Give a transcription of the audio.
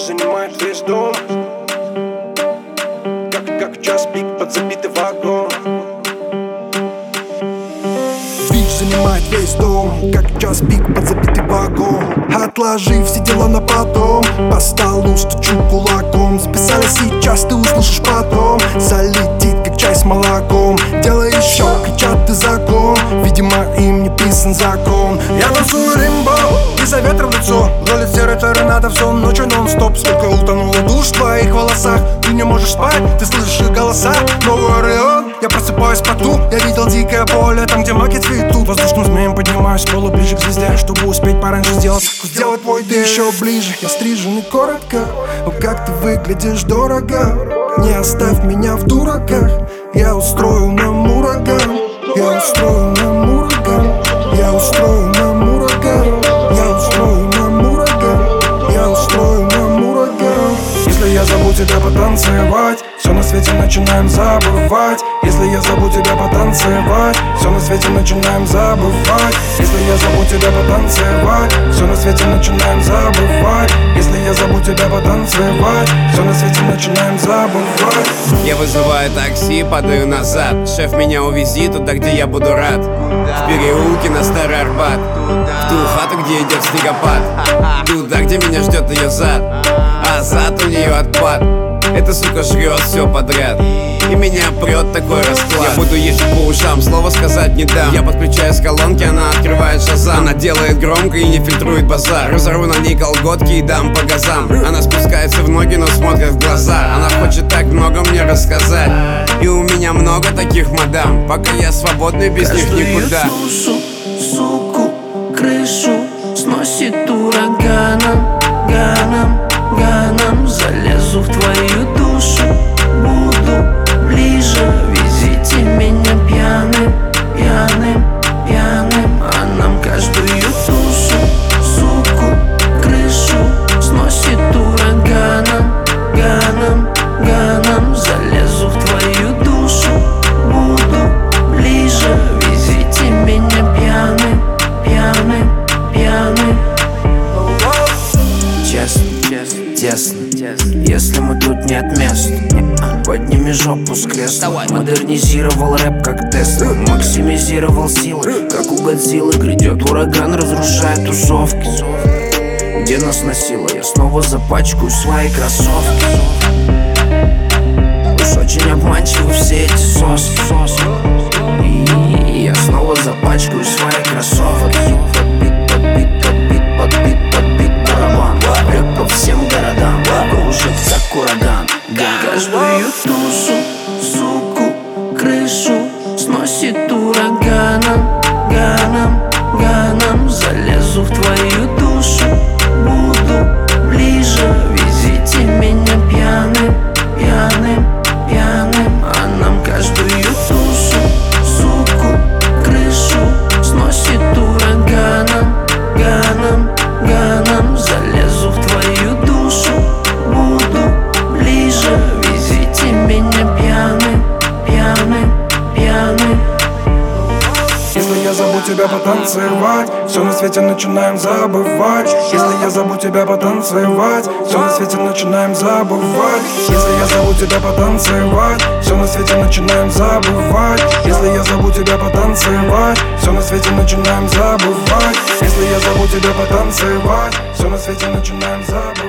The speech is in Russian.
занимает весь дом, как час пик под забитый вагон. Бич занимает весь дом, как час пик под забитый вагон. Отложи все дела на потом, по столу стучу кулаком. Записали сейчас, ты услышишь потом. Залетит, как чай с молоком. Делай еще, кричат, ты закон. Видимо, им не писан закон. Я танцую римбо, из-за ветра в лицо. Ролит серой торнадо всю ночь нон-стоп. Сколько утонуло душ в твоих волосах. Ты не можешь спать, ты слышишь их голоса. Новый Орион, я просыпаюсь в поту. Я видел дикое поле, там где маки цветут. Воздушным змеем поднимаюсь в полу ближе к звезде, чтобы успеть пораньше сделать твой день еще ближе. Я стрижен и коротко, но как ты выглядишь дорого. Не оставь меня в дураках. Я устрою нам ураган. Я устрою нам ураган. Я устрою нам ураган. Я устрою нам ураган. Я устрою нам ураган. Если я зову тебя потанцевать, все на свете начинаем забывать. Если я зову тебя потанцевать, все на свете начинаем забывать. Если я зову тебя потанцевать, все на свете начинаем забывать. Если я зову тебя потанцевать, все на свете начинаем забывать. Я вызываю такси, падаю назад. Шеф, меня увези туда, где я буду рад. В переулке на Старый Арбат, в ту хату, где идет снегопад. Туда, где меня ждет ее зад, а зад у нее отпад. Эта сука жрет все подряд, и меня прет такой расклад. Я буду ездить по ушам, слова сказать не дам. Я подключаю с колонки, она открывает шазам. Она делает громко и не фильтрует базар. Разорву на ней колготки и дам по газам. Она спускается в ноги, но смотрит в глаза. Она хочет так много мне рассказать, и у меня много таких мадам. Пока я свободный, без них никуда. Каждую суку, крышу сносит ураганом, ганом. Залезу в твою душу, буду ближе. Везите меня пьяным, а нам каждую душу, суку, крышу сносит ураганом, залезу в твою душу, буду ближе. Везите меня пьяным. Честно, если мы тут нет мест, подними жопу с кресла. Модернизировал рэп как Тесла, максимизировал силы, как у Годзиллы. Грядет ураган, разрушает тусовки. Где нас носило, я снова запачкаю свои кроссовки. Уж очень обманчивы все эти соски. И я снова запачкаю свои кроссовки. Барабан прет по всем городам, кружит как ураган. Каждую тушу, суку, крышу сносит ураганом, залезу в твою душу, буду ближе. Везите меня пьяным, а нам каждую тушу, суку, крышу сносит ураганом, залезу в твою душу, буду ближе. Везите меня пьяным. Если я зову тебя потанцевать, все на свете начинаем забывать. Если я зову тебя потанцевать, все на свете начинаем забывать. Если я зову тебя потанцевать, все на свете начинаем забывать. Если я зову тебя потанцевать, все на свете начинаем забывать. Если я зову тебя потанцевать, все на свете начинаем забывать.